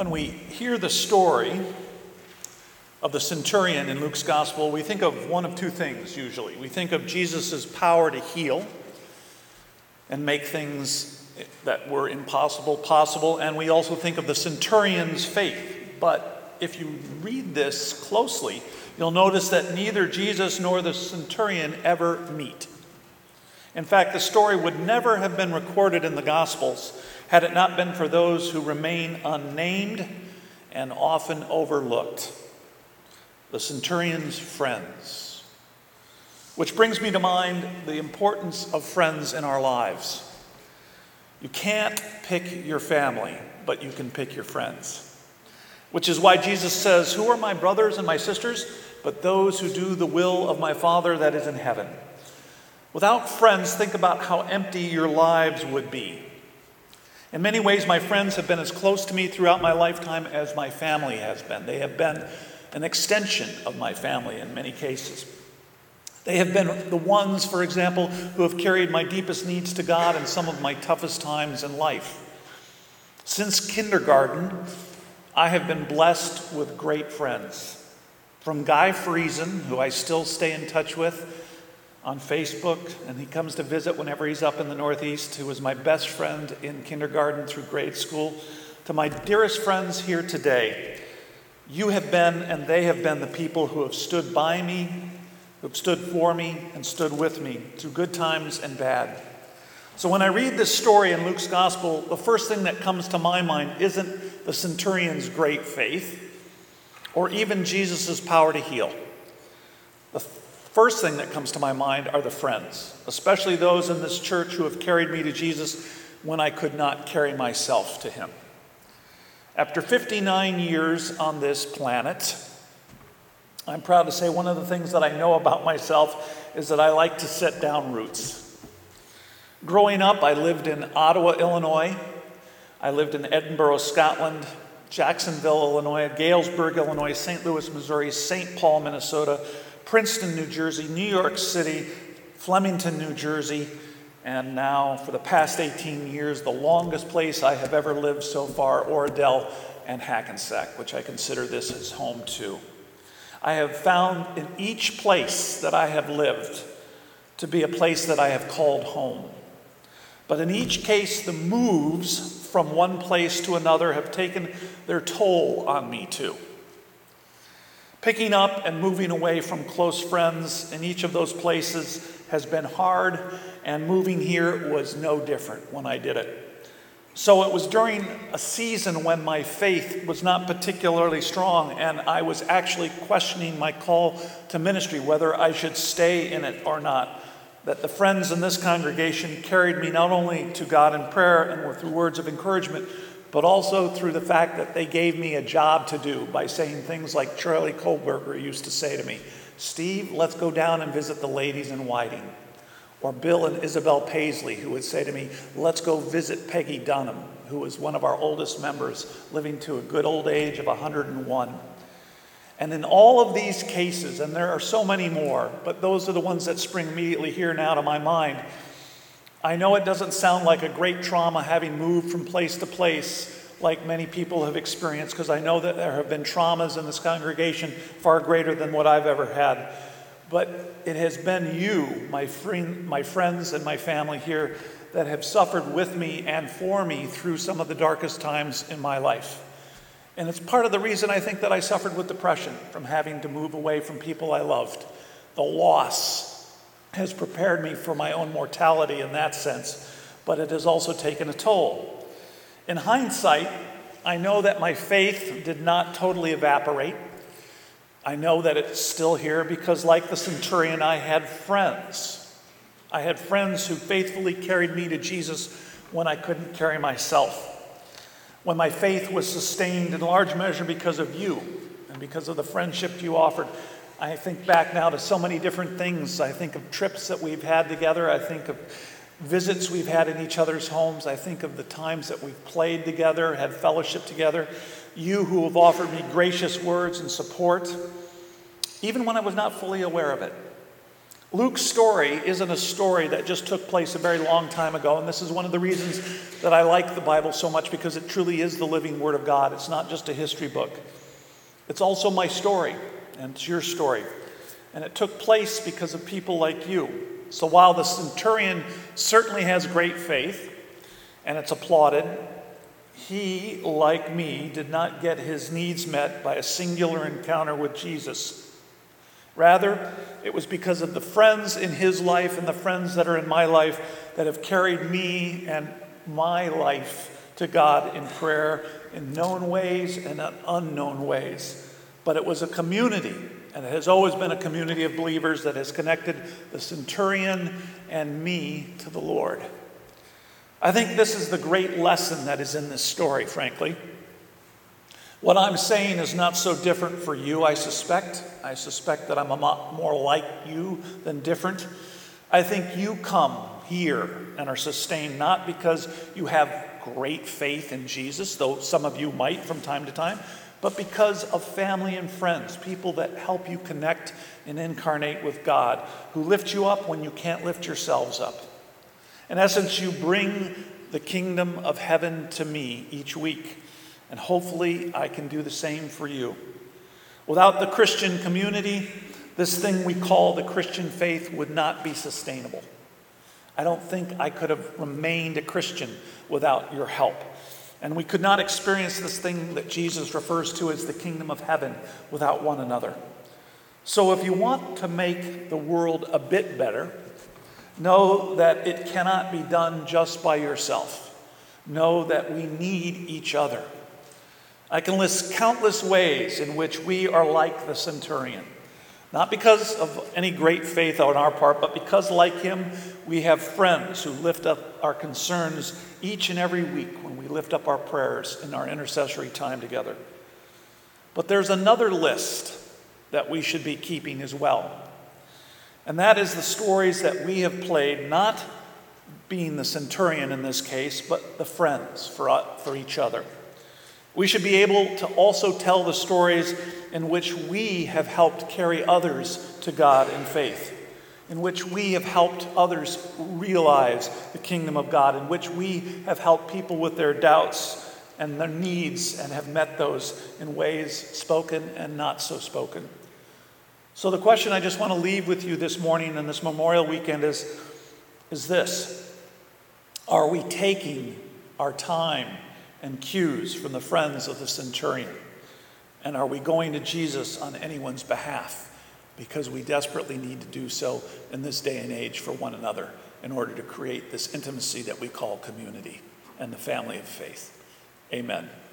When we hear the story of the centurion in Luke's gospel, we think of one of two things usually. We think of Jesus' power to heal and make things that were impossible possible, and we also think of the centurion's faith. But if you read this closely, you'll notice that neither Jesus nor the centurion ever meet. In fact, the story would never have been recorded in the Gospels had it not been for those who remain unnamed and often overlooked. The centurion's friends. Which brings me to mind the importance of friends in our lives. You can't pick your family, but you can pick your friends. Which is why Jesus says, "Who are my brothers and my sisters? But those who do the will of my Father that is in heaven." Without friends, think about how empty your lives would be. In many ways, my friends have been as close to me throughout my lifetime as my family has been. They have been an extension of my family in many cases. They have been the ones, for example, who have carried my deepest needs to God in some of my toughest times in life. Since kindergarten, I have been blessed with great friends. From Guy Friesen, who I still stay in touch with on Facebook, and he comes to visit whenever he's up in the Northeast, who was my best friend in kindergarten through grade school, to my dearest friends here today. You have been and they have been the people who have stood by me, who have stood for me and stood with me through good times and bad. So when I read this story in Luke's gospel, the first thing that comes to my mind isn't the centurion's great faith or even Jesus' power to heal. The first thing that comes to my mind are the friends, especially those in this church who have carried me to Jesus when I could not carry myself to him. After 59 years on this planet, I'm proud to say one of the things that I know about myself is that I like to set down roots. Growing up, I lived in Ottawa, Illinois. I lived in Edinburgh, Scotland, Jacksonville, Illinois, Galesburg, Illinois, St. Louis, Missouri, St. Paul, Minnesota, Princeton, New Jersey, New York City, Flemington, New Jersey, and now for the past 18 years, the longest place I have ever lived so far, Oradell and Hackensack, which I consider this as home too. I have found in each place that I have lived to be a place that I have called home. But in each case, the moves from one place to another have taken their toll on me too. Picking up and moving away from close friends in each of those places has been hard, and moving here was no different when I did it. So it was during a season when my faith was not particularly strong, and I was actually questioning my call to ministry, whether I should stay in it or not, that the friends in this congregation carried me not only to God in prayer and through words of encouragement, but also through the fact that they gave me a job to do by saying things like Charlie Kohlberger used to say to me, "Steve, let's go down and visit the ladies in Whiting." Or Bill and Isabel Paisley, who would say to me, "Let's go visit Peggy Dunham," who was one of our oldest members, living to a good old age of 101. And in all of these cases, and there are so many more, but those are the ones that spring immediately here now to my mind, I know it doesn't sound like a great trauma having moved from place to place like many people have experienced, because I know that there have been traumas in this congregation far greater than what I've ever had. But it has been you, my friends and my family here, that have suffered with me and for me through some of the darkest times in my life. And it's part of the reason I think that I suffered with depression from having to move away from people I loved. The loss has prepared me for my own mortality in that sense, but it has also taken a toll. In hindsight, I know that my faith did not totally evaporate. I know that it's still here because, like the centurion, I had friends. I had friends who faithfully carried me to Jesus when I couldn't carry myself. When my faith was sustained in large measure because of you and because of the friendship you offered. I think back now to so many different things. I think of trips that we've had together. I think of visits we've had in each other's homes. I think of the times that we've played together, had fellowship together. You who have offered me gracious words and support, even when I was not fully aware of it. Luke's story isn't a story that just took place a very long time ago, and this is one of the reasons that I like the Bible so much, because it truly is the living Word of God. It's not just a history book. It's also my story, and it's your story. And it took place because of people like you. So while the centurion certainly has great faith, and it's applauded, he, like me, did not get his needs met by a singular encounter with Jesus. Rather, it was because of the friends in his life and the friends that are in my life that have carried me and my life to God in prayer in known ways and in unknown ways. But it was a community, and it has always been a community of believers that has connected the centurion and me to the Lord. I think this is the great lesson that is in this story, frankly. What I'm saying is not so different for you, I suspect. I suspect that I'm a lot more like you than different. I think you come here and are sustained not because you have great faith in Jesus, though some of you might from time to time, but because of family and friends, people that help you connect and incarnate with God, who lift you up when you can't lift yourselves up. In essence, you bring the kingdom of heaven to me each week. And hopefully I can do the same for you. Without the Christian community, this thing we call the Christian faith would not be sustainable. I don't think I could have remained a Christian without your help. And we could not experience this thing that Jesus refers to as the kingdom of heaven without one another. So if you want to make the world a bit better, know that it cannot be done just by yourself. Know that we need each other. I can list countless ways in which we are like the centurion. Not because of any great faith on our part, but because, like him, we have friends who lift up our concerns each and every week when we lift up our prayers in our intercessory time together. But there's another list that we should be keeping as well. And that is the stories that we have played, not being the centurion in this case, but the friends for each other. We should be able to also tell the stories in which we have helped carry others to God in faith, in which we have helped others realize the kingdom of God, in which we have helped people with their doubts and their needs and have met those in ways spoken and not so spoken. So the question I just want to leave with you this morning and this Memorial Weekend is this: are we taking our time and cues from the friends of the centurion? And are we going to Jesus on anyone's behalf? Because we desperately need to do so in this day and age for one another in order to create this intimacy that we call community and the family of faith. Amen.